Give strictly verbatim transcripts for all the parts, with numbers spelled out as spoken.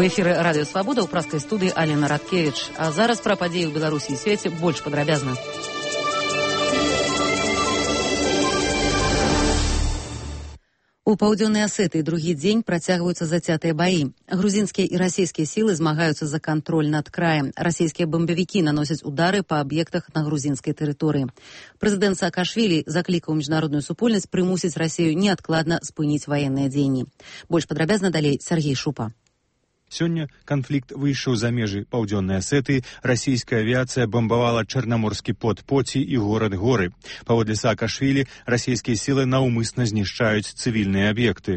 У эфіры радыё Свабода ў праскай студыі Алена Радкевіч. А зараз пра падзеі ў Беларусі і свеце больш падрабязна. У паўдзённай Асетыі другі дзень працягваюцца зацятыя баі. Грузінскія і расійскія сілы змагаюцца за кантроль над краем. Расійскія бамбавікі наносяць удары па аб'ектах на грузінскай тэрыторыі. Прэзідэнт Саакашвілі заклікаў міжнародную супольнасць прымусіць Расію неадкладна спыніць ваенныя дзеянні. Больш падрабязна далей Сергей Шупа. Сёння канфлікт выйшаў за межы паўдзённай Асетыі. Расійская авіяцыя бамбавала чарнаморскі порт Поці і горад Горы. Паводле Саакашвілі, расійскія сілы наўмысна знішчаюць цывільныя аб'екты.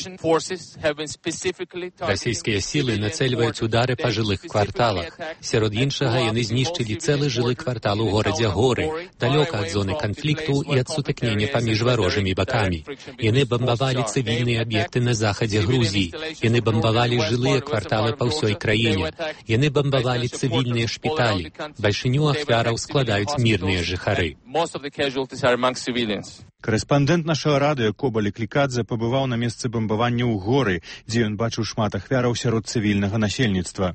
Расійскія сілы нацэльваюць удары па жылых кварталах. Сярод іншага, яны знішчылі цэлы жылы квартал у горадзе Горы, далёка ад зоны канфлікту і ад сутыкнення паміж варожымі бакамі. Яны бамбавалі цывільныя аб'екты на захадзе Грузіі. Яны бамбавалі жылыя кварталы кварталы па ўсёй краіне. Яны бамбавалі цывільныя шпіталі. Бальшыню ахвяраў складаюць мірныя жыхары. Корэспандэнт нашага радыё Кобалі Клікадзе пабываў на месцы бамбавання ў Горы, дзе ён бачыў шмат ахвяраў сярод цывільнага насельніцтва.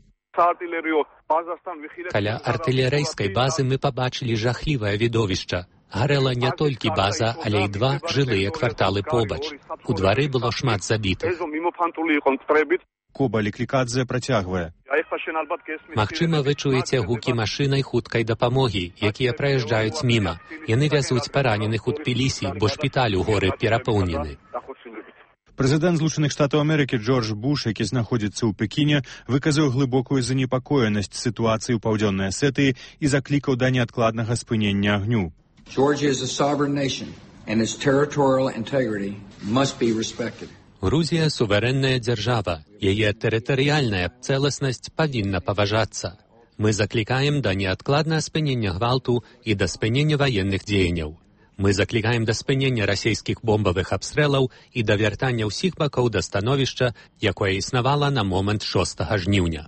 Каля артылерыйскай базы мы пабачылі жахлівае відовішча. Гарэла не толькі база, але і два жылыя кварталы побач. У двары было шмат забітых. Кобалі Клікадзе працягвае. Магчыма, вы чуеце гукі машынай хуткай дапамогі, якія праязджаюць міма. Яны вязуць параненых у Тбілісі, бо шпіталь у Горы перапоўнены. Прэзідэнт Злучаных Штатаў Амерыкі Джордж Буш, які знаходзіцца ў Пекіне, выказаў глыбокую занепакоенасць сітуацыі ў паўдзённай Асетыі і заклікаў да неадкладнага спынення агню. Georgia is a sovereign nation, and its territorial integrity must be respected. Грузія суверэнная дзяржава. Яе тэрытарыяльная цэласнасць павінна паважацца. Мы заклікаем да неадкладнага спынення гвалту і да спынення ваенных дзеянняў. Мы заклікаем да спынення расійскіх бомбавых абстрэлаў і да вяртання ўсіх бакоў да становішча, якое існавала на момант шостага жніўня.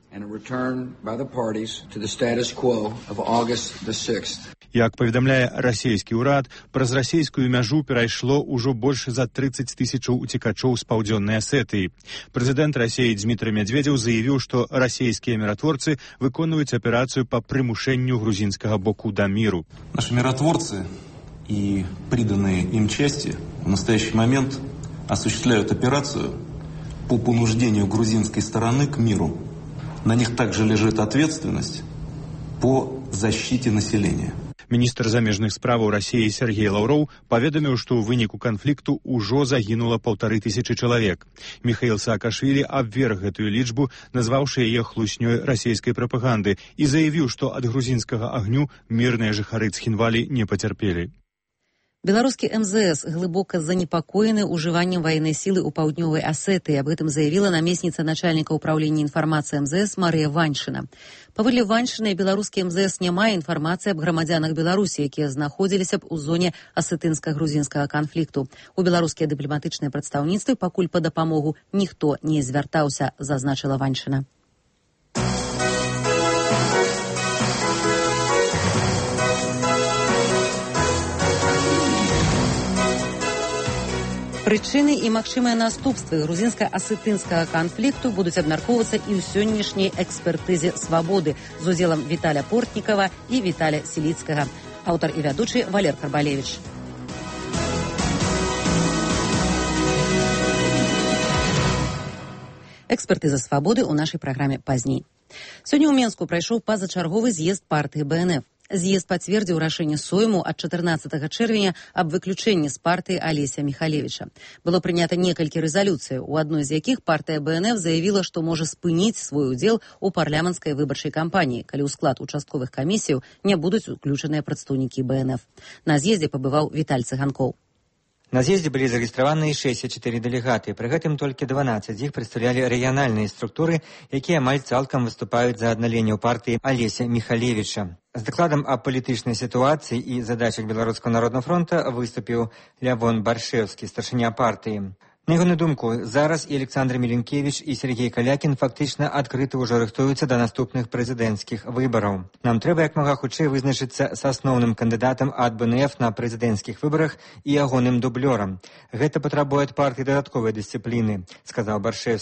Як паведамляе расійскі ўрад, праз расійскую мяжу перайшло ўжо больш за трыццаць тысячаў уцекачоў з паўдзённай Асетыі. Прэзідэнт Расіі Дзмітрый Медведзеў заявіў, што расійскія міратворцы выконваюць аперацыю па прымушэнню грузінскага боку да міру. Наши миротворцы и приданные им части в настоящий момент осуществляют операцию по понуждению грузинской стороны к миру. На них также лежит ответственность по защите населения. Міністр замежных справаў Расіі Сергей Лаўроў паведаміў, што ў выніку канфлікту ўжо загінула паўтары тысячы чалавек. Міхаіл Саакашвілі абверг гэтую лічбу, назваўшы яе хлуснёй расійскай прапаганды, і заявіў, што ад грузінскага агню мірныя жыхары Цхінвалі не пацярпелі. Беларускі эм зэ эс глыбока занепакоены ўжываннем ваеннай сілы ў паўднёвай Асетыі. Аб гэтым заявіла намесніца начальніка ўпраўлення інфармацыі эм зэ эс Марыя Ваньшына. Паводле Ваньшынай, беларускі эм зэ эс не мае інфармацыі аб грамадзянах Беларусі, якія знаходзіліся б у зоне асетынска-грузінскага канфлікту. У беларускія дыпламатычныя прадстаўніцтвы пакуль па дапамогу ніхто не звяртаўся, зазначыла Ваньшына. Прычыны і магчымыя наступствы грузінска-асетынскага канфлікту будуць абмяркоўвацца і ў сённяшняй экспертызе «Свабоды» з удзелам Віталя Портнікава і Віталя Селіцкага. Аўтар і вядучы Валер Карбалевіч. Экспертыза «Свабоды» ў нашай праграме пазней. Сёння ў Менску прайшоў пазачарговы з'езд партыі бэ эн эф. З'езд пацвердзіў рашэнне Сойму ад чатырнаццатага чэрвеня аб выключэнні з партыі Алеся Міхалевіча. Было прынята некалькі рэзалюцый, у адной з якіх партыя бэ эн эф заявіла, што можа спыніць свой удзел у парламенцкай выбарчай кампаніі, калі ў склад участковых камісіяў не будуць уключаныя прадстаўнікі бэ эн эф. На з'ездзе пабываў Віталь Цыганкоў. На з'ездзе былі зарэгістраваны шэсцьдзесят чатыры дэлегаты, пры гэтым толькі дванаццаць з іх прадстаўлялі рэгіянальныя структуры, якія амаль цалкам выступаюць за адналенне ў партыі Алеся Міхалевіча. З дакладам аб палітычнай сітуацыі і задачах Беларускага народнага фронта выступіў Лявон Баршэўскі, старшыня партыі. На ягоную думку, зараз і Александр Міленкевіч, і Сергей Калякін фактычна адкрыта ўжо рыхтуюцца да наступных прэзідэнцкіх выбараў. Нам трэба як мага хутчэй вызначыцца з асноўным кандыдатам ад бэ эн эф на прэзідэнцкіх выбарах і ягоным дублёрам. Гэта патрабуе ад партыі дадатковай дысцыпліны, сказаў Баршэўскі.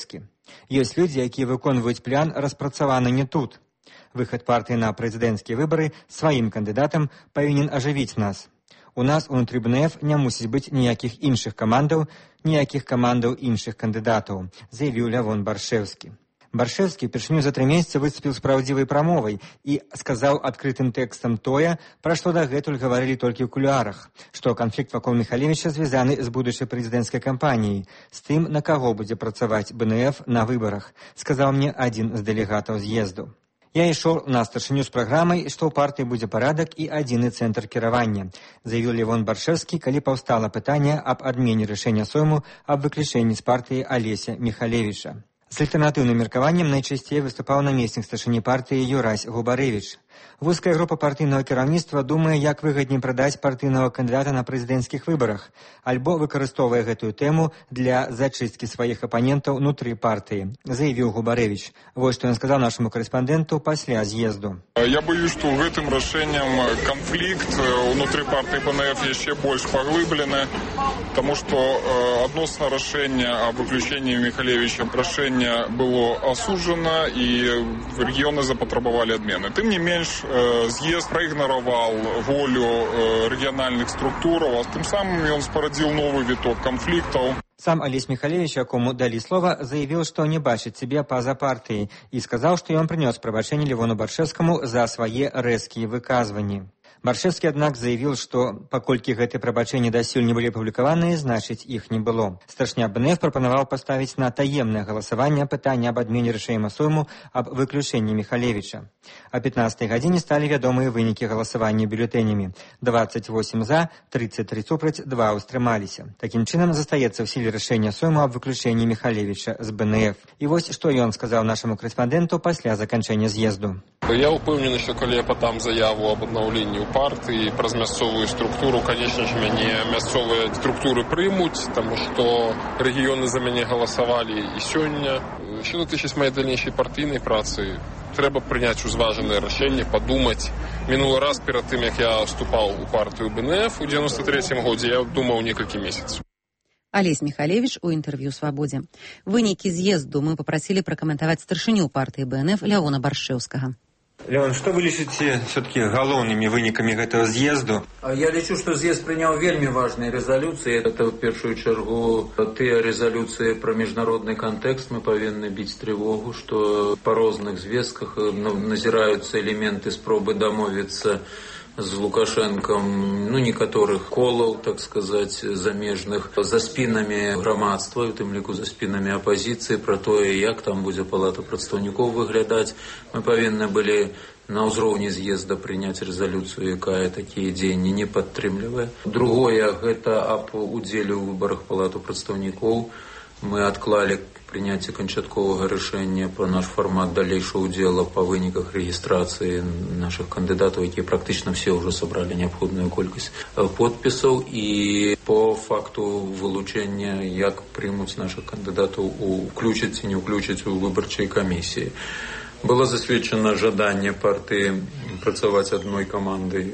Ёсць людзі, якія выконваюць план, распрацаваны не тут. Выхад партыі на прэзідэнцкія выбары сваім кандыдатам павінен ажывіць нас. У нас унутры БНФ не мусіць быць ніякіх іншых камандаў, ніякіх камандаў іншых кандыдатаў, заявіў Лявон Баршэўскі. Баршэўскі першыню за тры месяцы выступіў з праўдзівай прамовай і сказаў адкрытым тэкстам тое, пра што дагэтуль гаварылі толькі ў кулуарах, што канфлікт вакол Міхалевіча звязаны з будучай прэзідэнцкай кампаніяй, з тым, на каго будзе працаваць БНФ на выбарах, сказаў мне адзін з дэлегатаў з'езду. Я ішоў на старшыню з праграмай, што ў партыі будзе парадак і адзіны цэнтр кіравання, заявіў Лявон Баршэўскі, калі паўстала пытанне аб адмене рашэння Сойму аб выключэнні з партыі Алеся Міхалевіча. З альтэрнатыўным меркаваннем найчасцей выступаў намеснік старшыні партыі Юрась Губарэвіч. Вузкая група партыйнага кіраўніцтва думае, як выгадней прадаць партыйнага кандыдата на прэзідэнцкіх выбарах, альбо выкарыстоўвае гэтую тэму для зачысткі сваіх апанентаў унутры партыі, заявіў Губарэвіч. Вось што ён сказаў нашаму корэспандэнту пасля з'езду. Я боюсь, што гэтым рашэннем канфлікт унутры партыі БНФ яшчэ больш паглыблены, таму што адносна рашэння аб выключэнні Міхалевіча рашэнне было асуджана і рэгіёны запатрабавалі адмены. Тым не менш, з'езд праігнараваў волю рэгіянальных структураў, а тым самым ён спарадзіў новы віток канфліктаў. Сам Алесь Міхалевіч, якому далі слова, заявіў, што не бачыць сябе па-за партыяй і сказаў, што ён прынёс прабачэнне Лявону Баршэўскаму за свае рэзкія выказванні. Баршэўскі, аднак, заявіў, што паколькі гэтыя прабачэнні дасюль не былі апублікаваныя, значыць, іх не было. Старшыня БНФ прапанаваў паставіць на таемнае галасаванне пытанне аб адмене рашэння Сойму аб выключэнні Міхалевіча. О пятнадцатай гадзіне сталі вядомыя вынікі галасавання бюлетэнямі. двадцать восемь за, тридцать три супраць, два ўстрымаліся. Такім чынам, застаецца ў сіле рашэння Сойму аб выключэнні Міхалевіча з БНФ. І вось што ён сказаў нашаму корэспандэнту пасля заканчэння з'езду. Я ўпэўнены, што калі я падам заяву аб аднаўленні ў партыі праз мясцовую структуру, канечне ж, мяне мясцовыя структуры прымуць, таму што рэгіёны за мяне галасавалі і сёння. Што датычыць маёй далейшай партыйнай працы, трэба прыняць узважанае рашэнне, падумаць. Мінулы раз перад тым, як я вступаў у партыю БНФ у дзевяносто трэцім годзе, я думаў некалькі месяцаў. Алесь Міхалевіч у інтэрв'ю «Свабодзе». Вынікі з'езду мы папрасілі пракаментаваць старшыню партыі БНФ Лявона Баршэўскага. Леон, што вы лічыце все-таки галоўнымі вынікамі гэтага з'езду? Я лічу, што з'езд прыняў вельмі важныя рэзалюцыі. Это ў першую чаргу тыя рэзалюцыі пра міжнародны кантэкст. Мы павінны біць трывогу, што па розных звестках назіраюцца элементы спробы дамовіцца з Лукашэнкам, ну, некаторых колаў, так сказаць, замежных, за спінамі грамадства, у тым ліку за спінамі апазіцыі, пра тое, як там будзе палата прадстаўнікоў выглядаць. Мы павінны былі на ўзроўні з'езда прыняць рэзалюцыю, якая такія дзеянні не падтрымлівае. Другое, гэта аб удзеле ў выбарах палату прадстаўнікоў. Мы адклалі прыняцце канчатковага рашэння пра наш фармат далейшага ўдзела па выніках рэгістрацыі нашых кандыдатаў, якія практычна все ўжо сабралі неабходную колькасць подпісаў, і по факту вылучэння, як прымуць нашых кандыдатаў, уключыць ці не ўключыць у выбарчай камісіі. Было засведчана жаданне партыі працаваць адной камандай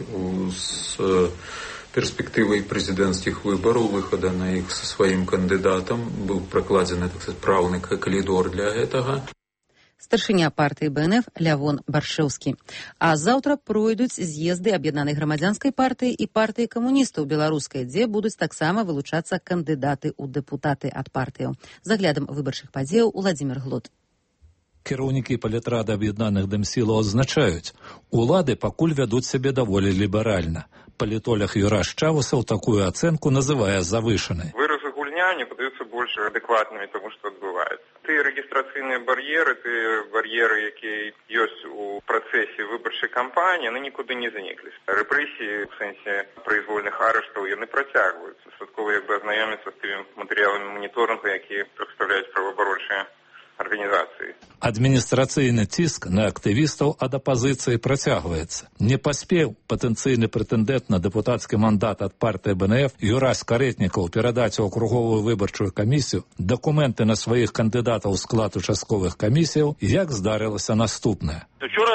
з перспектывай прэзідэнцкіх выбараў, выхада на іх са сваім кандыдатам. Быў пракладзены, так сказаць, праўны калідор для гэтага. Старшыня партыі БНФ Лявон Баршэўскі. А заўтра пройдуць з'езды аб'яднанай грамадзянскай партыі і партыі камуністаў беларускай, дзе будуць таксама вылучацца кандыдаты ў дэпутаты ад партыяў. З аглядам выбарчых падзеяў Уладзімір Глот. Кіраўнікі палітрады аб'яднаных дэмсілаў адзначаюць, улады пакуль вядуць сябе даволі ліберальна. Палітолог Юраш Чавусаў такую ацэнку называе завышанай. Выразы гульня не падаюцца больш адэкватнымі тому, што адбываецца. Тыя рэгістрацыйныя бар'еры, тыя бар'еры, якія ёсць у працэсе выбарчай кампаніі, яны нікуды не заніклі. Рэпрэсіі ў сэнсе прызвольных арыштаў яны працягваюцца. Дастаткова як бы азнаёміцца з тымі матэрыяламі маніторынгу, якія прадстаўляюць праваабарончыя арганізацыі. Адміністрацыйны ціск на актывістаў ад апазіцыі працягваецца. Не паспеў патэнцыйны прэтэндэнт на дэпутацкі мандат ад партыі БНФ Юрась Карэтнікаў перадаць у акруговую выбарчую камісію дакументы на сваіх кандыдатаў у склад участковых камісіяў, як здарылася наступнае. Учора гэты спіс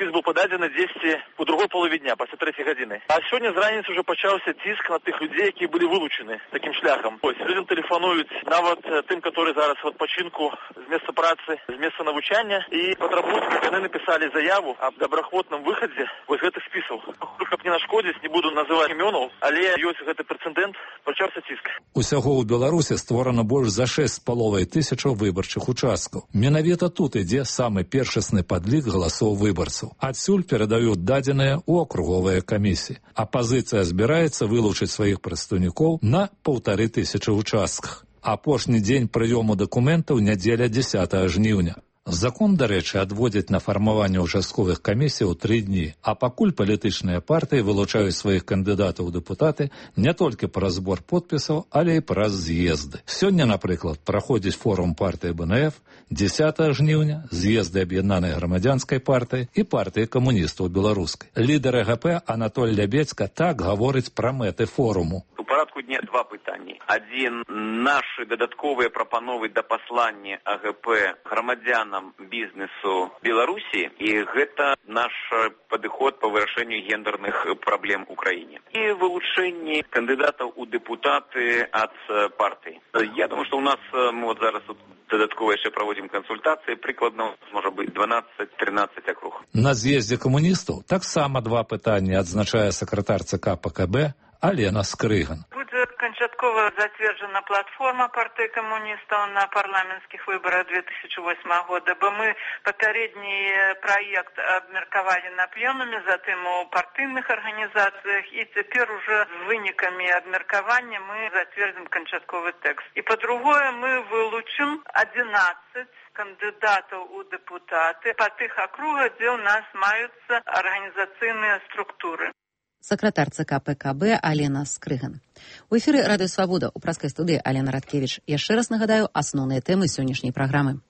спіс быў пададзены дзесьці у другой палове дня, пасля трэцяй гадзіны. А сёння з раніцы ўжо пачаўся ціск на тых людзей, якія былі вылучаны такім шляхам. Ось, людзям тэлефануюць нават тым, которые зараз в адпачынку з месца працы, з месца навучання, і патрабуюць, каб яны напісалі заяву аб добраахвотным выхадзе вось гэтых спісаў. Каб не нашкодзіць, не буду называць імёнаў, але ёсць гэты прэцэдэнт, пачаўся ціск. Усяго ў Беларусі створана больш за шэсць з паловай тысячаў выбарчых участкаў. Менавіта тут ідзе самы першасны падлік галасоў выбарцаў. Адсюль перадаюць дадзеныя ў акруговыя камісіі. Апазіцыя збіраецца вылучыць сваіх прадстаўнікоў на паўтары тысячы участках. Апошні дзень прыёму дакументаў нядзеля дзесятага жніўня. Закон, дарэчы, адводзіць на фармаванне участковых камісій у тры дні, а пакуль палітычныя партыі вылучаюць сваіх кандыдатаў у дэпутаты не толькі праз збор подпісаў, але і праз з'езды. Сёння, напрыклад, праходзіць форум партыі бэ эн эф, дзесятага жніўня з'езды аб'яднанай грамадзянскай партыі і партыі камуністаў беларускай. Лідар э гэ пэ Анатоль Лябедзька так гаворыць пра мэты форуму. У парадку дня два пытанні. Адзін, нашы дадатковыя прапановы да паслання а гэ пэ грамадзянам бізнесу Беларусі, і гэта наш падыход па вырашэнню гендерных праблем у краіне. І вылучэнні кандыдатаў у дэпутаты ад партыі. Я думаю, што у нас мы вот зараз тут дадаткова яшчэ праводзім кансультацыі, прыкладна можа быць дванаццаць-трынаццаць акруг. На з'ездзе камуністаў таксама два пытанні адзначае сакратар ЦК пэ ка бэ Алена Скрыган. Будзе канчаткова зацверджана платформа партыі камуністаў на парламенцкіх выбарах две тысячи восьмого года, бо мы папярэдні праект абмеркавалі на пленуме, затым у партыйных арганізацыях, і цяпер уже з вынікамі абмеркавання мы зацвердзім канчатковы тэкст. І па-другое, мы вылучым адзінаццаць кандыдатаў у дэпутаты па тых акругах, дзе ў нас маюцца арганізацыйныя структуры. Сакратар ЦК пэ ка бэ Алена Скрыган. У эфіры Радыё Свабода ў праскай студыі Алена Радкевіч. Яшчэ раз нагадаю асноўныя тэмы сённяшняй праграмы.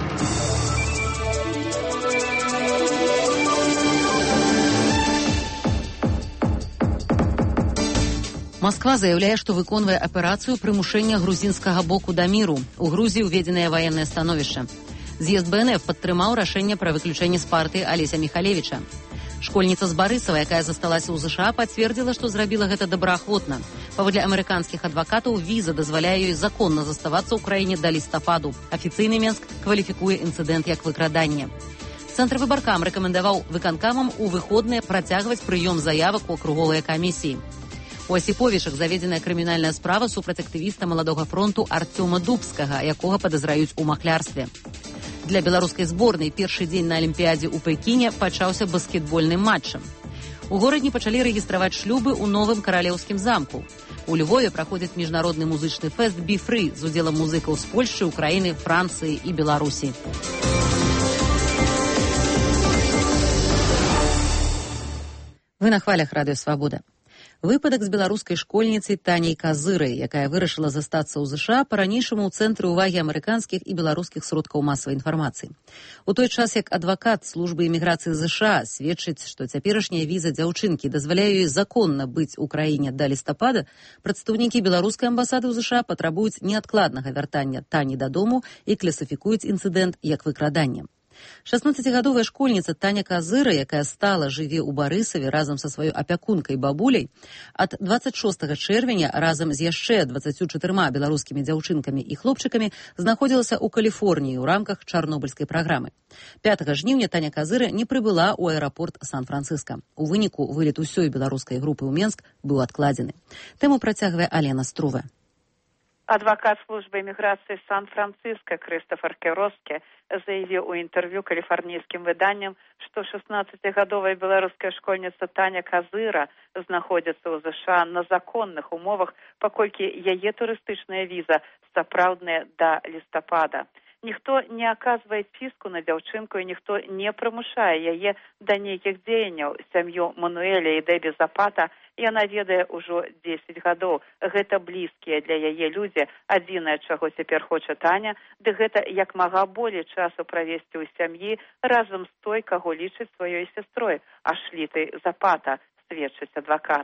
Москва заяўляе, што выконвае аперацыю прымушэння грузінскага боку да міру. У Грузіі ўведзенае ваеннае становішча. З'езд бэ эн эф падтрымаў рашэнне пра выключэнне з партыі Алеся Михалевіча. Школьніца з Барысава, якая засталася ў ЗША, пацвердзіла, што зрабіла гэта добраахвотна. Паводле амерыканскіх адвакатаў, віза дазваляе ёй законна заставацца ў краіне да лістападу. Афіцыйны Менск кваліфікуе інцыдэнт як выкраданне. Цэнтр выбаркам рэкамендаваў выканкамам у выходныя працягваць прыём заявак у акруговыя камісіі. У Асіповічах заведзеная крымінальная справа супраць актывіста маладога фронту Артёма Дубскага, якога падазраюць у махлярстве. Для беларускай зборнай першы дзень на Алімпіядзе ў Пекіне пачаўся баскетбольным матчам. У горадні пачалі рэгістраваць шлюбы ў новым каралеўскім замку. У Львове праходзіць міжнародны музычны фэст «Be-Free» з удзелам музыкаў з Польшчы, Украіны, Францыі і Беларусі. Вы на хвалях Радыё Свабода. Выпадак з беларускай школьніцай Таняй Казырай, якая вырашыла застацца ў ЗША, па-ранейшаму ў цэнтры ўвагі амерыканскіх і беларускіх сродкаў масавай інфармацыі. У той час, як адвакат службы іміграцыі ЗША сведчыць, што цяперашняя віза дзяўчынкі дазваляе ёй законна быць у краіне да лістапада, прадстаўнікі беларускай амбасады ў ЗША патрабуюць неадкладнага вяртання Тані дадому і класіфікуюць інцыдэнт як выкраданне. шаснаццацігадовая школьніца Таня Казыра, якая стала жыве ў Барысаве разам са сваёй апякункай бабуляй, ад дваццаць шостага чэрвеня разам з яшчэ дваццаццю чатырма беларускімі дзяўчынкамі і хлопчыкамі знаходзілася ў Каліфорніі ў рамках чарнобыльскай праграмы. пятага жніўня Таня Казыра не прыбыла ў аэрапорт Сан-Францыска. У выніку вылет усёй беларускай групы ў Менск быў адкладзены. Тэму працягвае Алена Струва. Адвокат службы іміграцыі Сан-Франциско Крыстофер Кероске заявіў у інтэрв'ю каліфарнійскім выданням, што шаснаццацігадовая беларуская школьніца Таня Казыра знаходзіцца ў ЗША на законных умовах, паколькі яе турыстычная віза сапраўдная да лістапада. Ніхто не аказвае ціску на дзяўчынку і ніхто не прымушае яе да нейкіх дзеянняў. Сям'ю Мануэля і Дэбі Запата яна ведае ўжо дзесяць гадоў. Гэта блізкія для яе людзі. Адзінае, чаго цяпер хоча Таня, ды гэта як мага болей часу правесці ў сям'і разам з той, каго лічыць сваёй сястрой, Ашлітай Запата, сведчыць адвакат.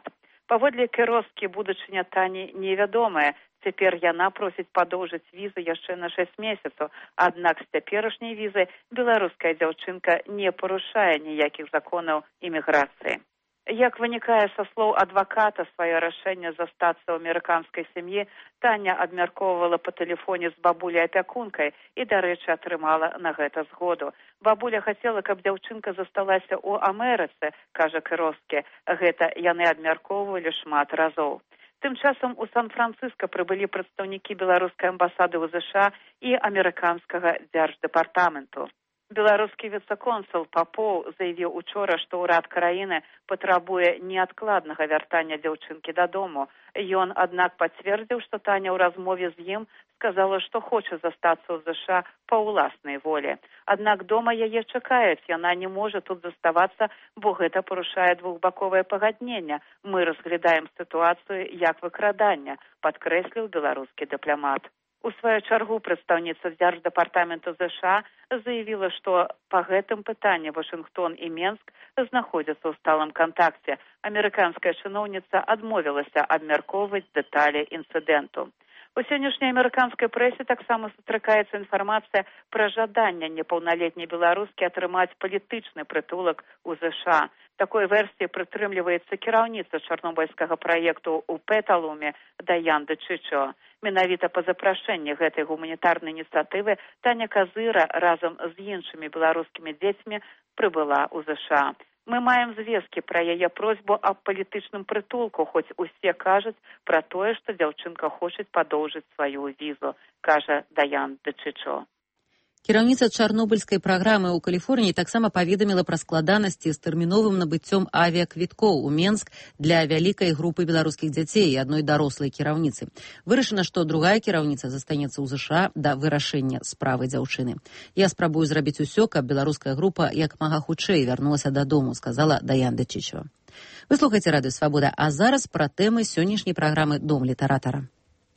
Паводле Кіроскі будучыня Тані невядомая. Цяпер яна просіць падоўжыць візу яшчэ на шэсць месяцаў, аднак з цяперашняй візай беларуская дзяўчынка не парушае ніякіх законаў іміграцыі. Як вынікае са слоў адваката, сваё рашэнне застацца ў амерыканскай сям'і Таня абмяркоўвала па тэлефоне з бабуляй-апякункай і, дарэчы, атрымала на гэта згоду. Бабуля хацела, каб дзяўчынка засталася ў Амерыцы, кажа Кіроскі. Гэта яны абмяркоўвалі шмат разоў. Тым часам у Сан-Францыска прыбылі прадстаўнікі беларускай амбасады ў ЗША і амерыканскага дзярждэпартаменту. Беларускі віцэ-консул Папоў заявіў учора, што ўрад краіны патрабуе неадкладнага вяртання дзяўчынкі дадому. Ён, аднак, пацвердзіў, што Таня ў размове з ім сказала, што хоча застацца ў ЗША па ўласнай волі. Аднак дома яе чакаюць, яна не можа тут заставацца, бо гэта парушае двухбаковае пагадненне. Мы разглядаем сітуацыю як выкрадання, падкрэсліў беларускі дыпламат. У сваю чаргу прадстаўніца дзярждэпартаменту ЗША заявіла, што па гэтым пытанні Вашынгтон і Менск знаходзяцца ў сталым кантакце. Амерыканская чыноўніца адмовілася абмяркоўваць дэталі інцыдэнту. У сённяшняй амерыканскай прэсе таксама сустракаецца інфармацыя пра жаданне непаўналетняй беларускі атрымаць палітычны прытулак у ЗША. Такой версіі прытрымліваецца кіраўніца чарнобыльскага праекту ў Петалуме Даян Дычычо. Менавіта па запрашэнні гэтай гуманітарнай ініцыятывы Таня Казыра разам з іншымі беларускімі дзецьмі прыбыла ў ЗША. Мы маем звесткі пра яе просьбу аб палітычным прытулку, хоць усе кажуць пра тое, што дзяўчынка хоча падоўжыць сваю візу, кажа Даян Дычычо. Кіраўніца чарнобыльскай праграмы ў Каліфорніі таксама паведаміла пра складанасці з тэрміновым набыццём авіаквіткоў у Менск для вялікай групы беларускіх дзяцей і адной дарослай кіраўніцы. Вырашана, што другая кіраўніца застанецца ў ЗША да вырашэння справы дзяўчыны. Я спрабую зрабіць усё, каб беларуская група як мага хутчэй вярнулася дадому, сказала Даян Дычычо. Вы слухаеце радыё Свабода, а зараз пра тэмы сённяшняй праграмы «Дом літаратара».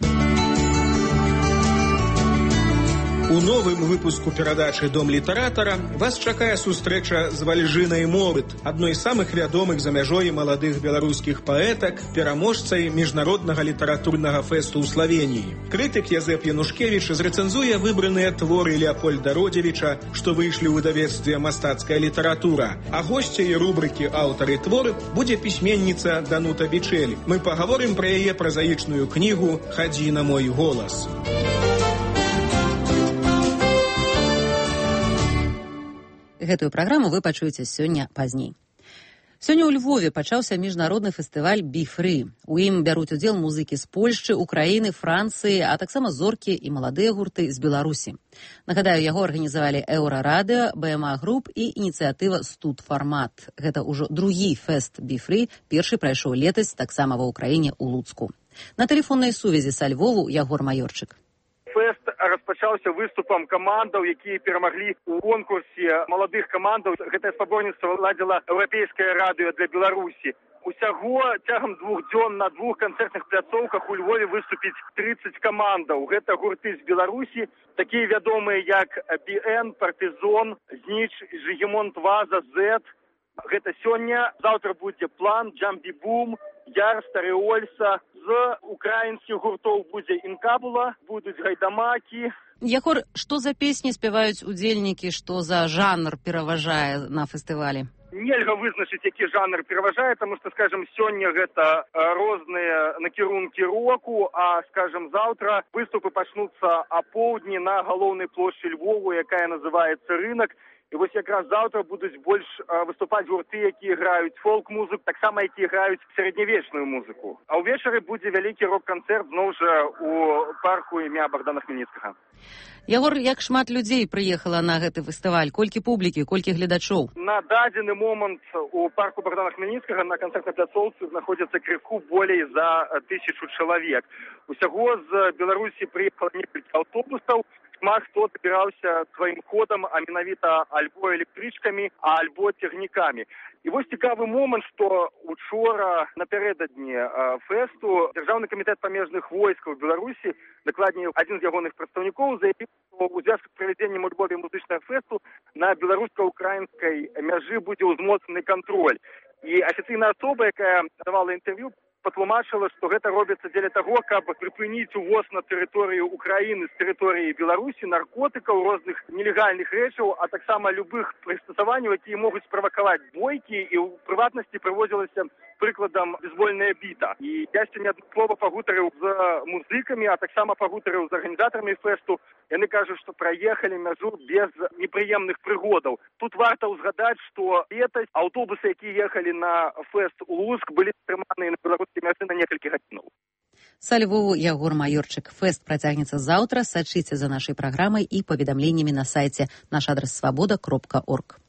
У новым выпуску перадачы «Дом літаратара» вас чакае сустрэча з Вальжынай Морыт, адной з самых вядомых за мяжой маладых беларускіх паэтак, пераможцай міжнароднага літаратурнага фэсту ў Славеніі. Крытык Язэп Янушкевіч зрэцэнзуе выбраныя творы Леапольда Родзевіча, што выйшлі ў выдавецтве «Мастацкая літаратура». А госцяй рубрыкі «Аўтары творы» будзе пісьменніца Данута Бичэль. Мы пагаворым пра яе празаічную кнігу «Хадзі на мой голас». Гэтую праграму вы пачуеце сёння пазней. Сёння ў Львове пачаўся міжнародны фестываль «Be-Free». У ім бяруць удзел музыкі з Польшчы, Украіны, Францыі, а таксама зоркі і маладыя гурты з Беларусі. Нагадаю, яго арганізавалі Еўрарадыё, БМА Груп і ініцыятыва «Студфармат». Гэта ўжо другі фэст «Be-Free», першы прайшоў летась таксама ва ўкраіне ў Луцку. На тэлефоннай сувязі са Львову Ягор Маёрчык. Фэст распачаўся выступам камандаў, якія перамаглі ў конкурсе маладых камандаў. Гэтае спаборніцтва ладзіла Еўрапейскае радыё для Беларусі. Усяго цягам двух дзён на двух канцэртных пляцоўках у Львове выступіць трыццаць камандаў. Гэта гурты з Беларусі, такія вядомыя як би эн, Партызон, Знич, Жегемонт Ваза, Зет. Гэта сёння. Заўтра будзе План, Джамбі Бум, Яр, Старыольса. З украінскіх гуртоў будзе Інкабула, будуць Гайдамакі. Ягор, што за песні спяваюць удзельнікі, што за жанр пераважае на фестывалі? Нельга вызначыць, які жанр пераважае, таму што, скажем, сёння гэта розныя накірункі року, а, скажем, заўтра выступы пачнуцца апоўдні на галоўнай плошчы Львову, якая называецца Рынак. І вось якраз заўтра будуць больш выступаць гурты, якія граюць фолк-музыку, таксама якія граюць сярэднявечную музыку. А ўвечары будзе вялікі рок-канцэрт зноў жа у парку імя Богдана Хмельніцкага. Ягор, як шмат людзей прыехала на гэты фестываль? Колькі публікі, колькі гледачоў? На дадзены момант у парку Богдана Хмельніцкага на канцэртнай пляцоўцы знаходзіцца крыху болей за тысячу чалавек. Усяго з Беларусі прыехала некалькі аўтобусаў. Шмат хто дабіраўся сваім ходам, а менавіта альбо электрычкамі, а альбо цягнікамі. І вось цікавы момант, што учора напярэдадні фэсту Дзяржаўны камітэт памежных войскаў Беларусі, дакладней, адзін з ягоных прадстаўнікоў заявіў, што ў звязку з правядзеннем у Львове музычнага фэсту на беларуска-украінскай мяжы будзе ўзмоцнены кантроль. І афіцыйная асоба, якая давала інтэрв'ю, патлумачыла, што гэта робіцца дзеля таго, каб прыпыніць увоз на тэрыторыю Украіны з тэрыторыі Беларусі наркотыкаў, розных нелегальных рэчаў, а таксама любых прыстасаванняў, якія могуць справакаваць бойкі, і ў прыватнасці прывозілася прыкладам бейсбольная біта. І я сёння слова пагутарыў з музыкамі, а таксама пагутарыў з арганізатарамі фэсту. Яны кажуць, што праехалі мяжу без непрыемных прыгодаў. Тут варта ўзгадаць, што летась аўтобусы, якія ехалі на фэст у Луск, былі стрыманыя на беларускай мяжы на некалькі гадзінаў. Са Львову Ягор Маёрчык. Фэст працягнецца заўтра. Сачыце за нашай праграмай і паведамленнямі на сайце. Наш адрес свабода кропка орг.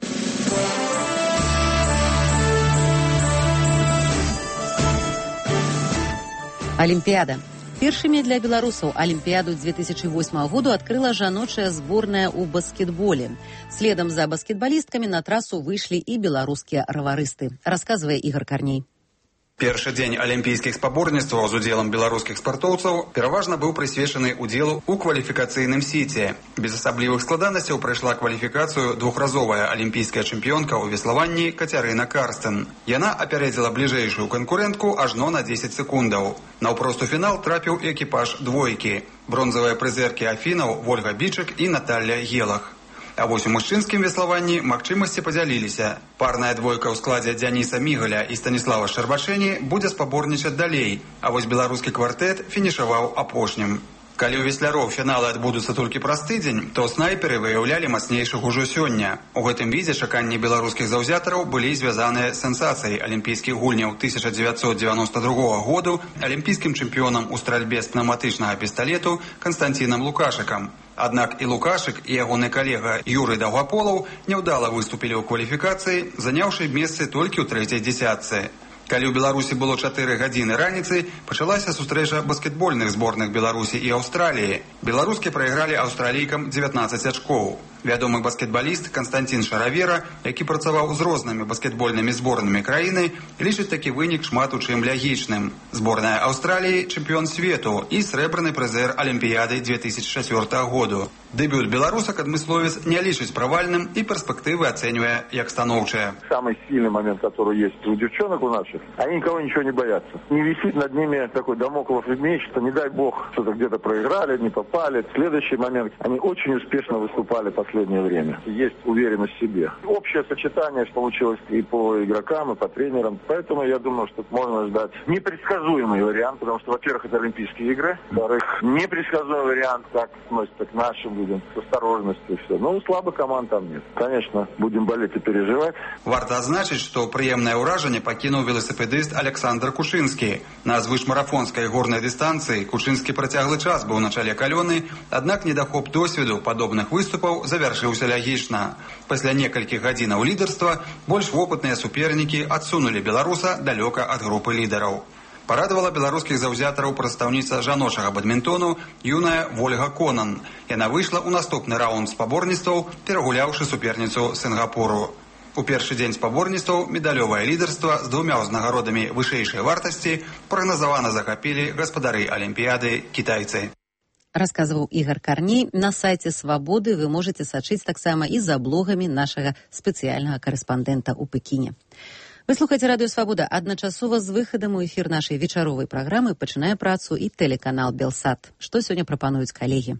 Алімпіяда. Першымі для беларусаў Алімпіяду дзве тысячы восьмага году адкрыла жаночая зборная ў баскетболе. Следам за баскетбалісткамі на трасу выйшлі і беларускія раварысты. Расказвае Ігор Карней. Першы дзень алімпійскіх спаборніцтваў з удзелам беларускіх спартоўцаў пераважна быў прысвечаны удзелу ў кваліфікацыйным сеце. Без асаблівых складанасцяў прайшла кваліфікацыю двухразовая алімпійская чэмпіёнка ў веславанні Кацярына Карстэн. Яна апярэдзіла бліжэйшую канкурэнтку ажно на дзесяць секундаў. Наўпрост у фінал трапіў экіпаж двойкі. Бронзавыя прызеркі Афінаў Вольга Бичак і Наталля Гелах. А вось у мужчынскім веславанні магчымасці падзяліліся. Парная двойка ў складзе Дзяніса Мігаля і Станіслава Шчарбачэні будзе спаборнічаць далей, а вось беларускі квартэт фінішаваў апошнім. Калі ў весляроў фіналы адбудуцца толькі праз тыдзень, то снайперы выяўлялі мацнейшых ужо сёння. У гэтым відзе чаканні беларускіх заўзятараў былі звязаныя з сенсацыяй алімпійскіх гульняў тысяча дзевяцьсот дзевяноста другога году алімпійскім чэмпіёнам у стральбе з пнеўматычнага пісталету Канстанцінам Лукашыкам. Аднак і Лукашык, і ягоны калега Юрый Даўгаполаў няўдала выступілі ў кваліфікацыі, заняўшы месцы толькі ў трэцяй дзесятцы. Калі ў Беларусі было чатыры гадзіны раніцы, пачалася сустрэча баскетбольных зборных Беларусі і Аўстраліі. Беларускі прайгралі аўстралійкам дзевятнаццаць ачкоў. Вядомы баскетбаліст Канстантин Шаравера, які працаваў з рознымі баскетбольнымі зборнымі краіны, лічыць такі вынік шмат у чым лягічным. Зборная Аўстраліі чэмпіён свету і срэбраны прызер Алімпіяды дзве тысячы чацвёртага году. Дэбют беларусак адмысловец не лічыць правальным і перспектывы ацэньвае як станоўчыя. Самый сильный момент, который есть у девчонок у наших, они никого ничего не боятся. Не висит над ними такой дамоклов меч, что не дай бог, что-то где-то проиграли, не попали. Следующий момент, они очень успешно выступали по последнее время. Есть уверенность в себе. Общее сочетание получилось и по игрокам, и по тренерам. Поэтому я думаю, что можно ждать непредсказуемый вариант, потому что, во-первых, это Олимпийские игры. Во-вторых, непредсказуемый вариант, как относится к нашим людям, с осторожностью и все. Ну, слабых команд там нет. Конечно, будем болеть и переживать. Варта адзначыць, што прыемнае ўражанне пакінуў веласіпедыст Александр Кушынскі. На звышмарафонскай горнай дыстанцыі Кушынскі працяглы час быў на чале калёны, аднак недахоп досведу падобных выступаў завяршыўся лягічна. Пасля некалькіх гадзінаў лідарства больш вопытныя супернікі адсунулі беларуса далёка ад групы лідараў. Парадавала беларускіх заўзятараў прадстаўніца жаночага бадмінтону юная Вольга Конан. Яна выйшла ў наступны раунд спаборніцтваў, перагуляўшы суперніцу Сінгапуру. У першы дзень спаборніцтваў медалёвае лідарства з двумя ўзнагародамі вышэйшай вартасці прагназавана захапілі гаспадары Алімпіяды кітайцы. Расказваў Ігор Карней. На сайце Свабоды вы можете сачыць таксама і за блогамі нашага спецыяльнага карэспандэнта ў Пекіне. Вы слухаеце радыё Свабода. Адначасова з выхадам у эфір нашай вечаровай праграмы пачынае працу і тэлеканал Белсат. Што сёння прапануюць калегі?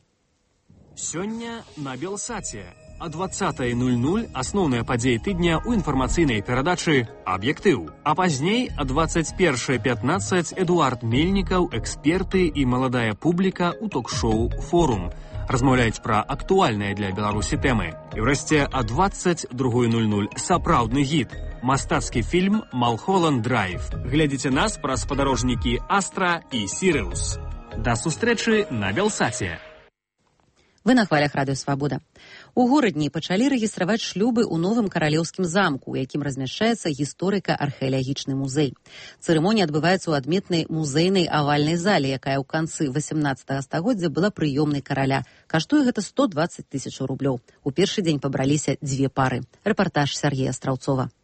Сёння на Белсаце. О двадцатай нуль нуль асноўныя падзеі тыдня ў інфармацыйнай перадачы «Аб'ектыў». А пазней о двадцать первой пятнадцать Эдуард Мельнікаў, эксперты і маладая публіка ў ток-шоу «Форум». Размаўляюць пра актуальныя для Беларусі тэмы. І ўрэшце о двадцать другой нуль нуль сапраўдны гід. Мастацкі фільм «Малхоланд Драйв». Глядзіце нас праз спадарожнікі «Астра» і «Сірыус». Да сустрэчы на Белсаце. Вы на хвалях радыё Свабода. У горадні пачалі рэгістраваць шлюбы ў новым каралеўскім замку, у якім размяшчаецца гісторыка-археалагічны музей. Цырымонія адбываецца ў адметнай музейнай авальнай зале, якая ў канцы васямнаццатага стагоддзя была прыёмнай караля. Каштуе гэта сто двадцать тысяч рублёў. У першы дзень пабраліся дзве пары. Рэпартаж Сергея Страўцова.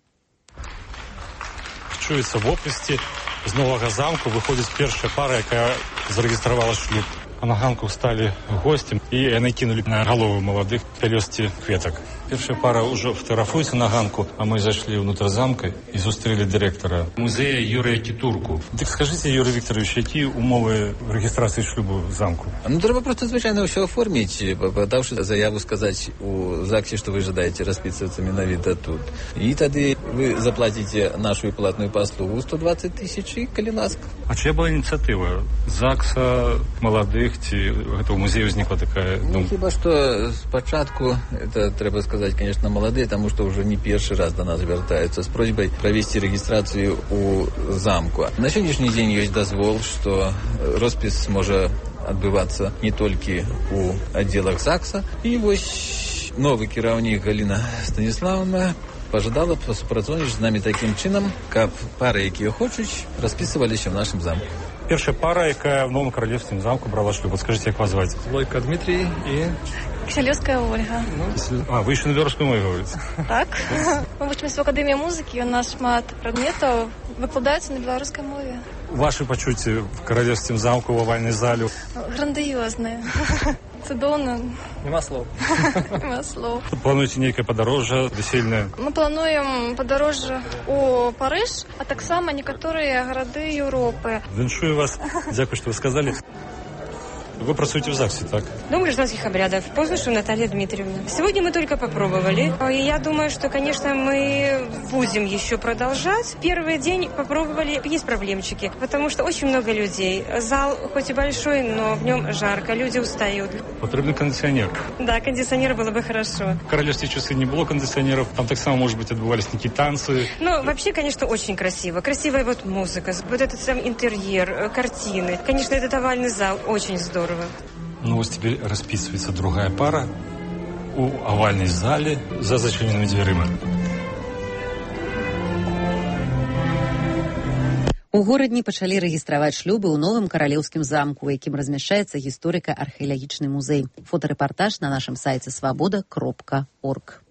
Чуецца воплесці. З новага замку выходзіць першая пара, якая зарэгістравала шлюб. А на ганку сталі госці. і яны кінулі на галовы маладых пялёсткі кветак. Першая пара ўжо фатаграфуецца на ганку, а мы зайшлі ўнутр замка і зустрэлі дырэктара музея Юрыя Кітурку. Дык скажыце, Юрий Викторович, якія умовы рэгістрацыі шлюбу в замку? Ну, трэба просто звычайно ўсё оформіць, падаўшы заяву сказаць у ЗАГСе, што вы жадаеце распісвацца менавіта тут. І тады вы заплаціце нашу платную паслугу сто двадцать тысяч, і калі ласка. А чия была ініцыятыва? ЗАГСа, маладых, ці гэтага музею ўзнікла такая... Ну, хіба што спачатку, это трэба сказаць, конечно, молодые, потому что уже не первый раз до нас звертаются с просьбой провести регистрацию у замку. На сегодняшний день есть дозвол, что роспись может отбываться не только у отделах ЗАГСа. И вот новый кіраўнік Галина Станиславовна пожадала супрацоўнічаць з нами таким чином, каб пары, якія хочуць, распісваліся в нашем замку. Первая пара, якая в Новом Королевском замку брала шлюб. Вот скажите, как вас звать? Лойко Дмитрий и... Киселевская Ольга. А, вы еще на белорусской мове говорите? Так. Мы вучимся в Академии музыки, у нас шмат предметов выкладаюцца на белорусской мове. Ваши пачуцці в Королевском замку, в овальной зале? Грандиозные. Цудоўна. Нема слов. Нема слов. Плануеце нейкае падарожжа весельнае? Мы плануем падарожжа у Париж, а таксама некаторыя гарады Европы. Віншую вас. Дзякуй, что вы сказали. Вы працуете в ЗАГСе, так? Дом гражданских обрядов. Послушаю, Наталья Дмитриевна. Сегодня мы только попробовали. И я думаю, что, конечно, мы будем еще продолжать. Первый день попробовали, есть проблемчики, потому что очень много людей. Зал хоть и большой, но в нем жарко, люди устают. Потребный кондиционер. Да, кондиционер было бы хорошо. В королевстве часы не было кондиционеров, там так само, может быть, отбывались некие танцы. Ну, вообще, конечно, очень красиво. Красивая вот музыка, вот этот сам интерьер, картины. Конечно, этот овальный зал очень здорово. Ну, вот теперь расписывается другая пара у овальной зале за зачиненными дверыми. У горадні пачалі рэгістраваць шлюбы ў новым каралеўскім замку, у якім размяшчаецца гісторыка-археалагічны музей. Фотарэпартаж на нашым сайце свабода кропка орг.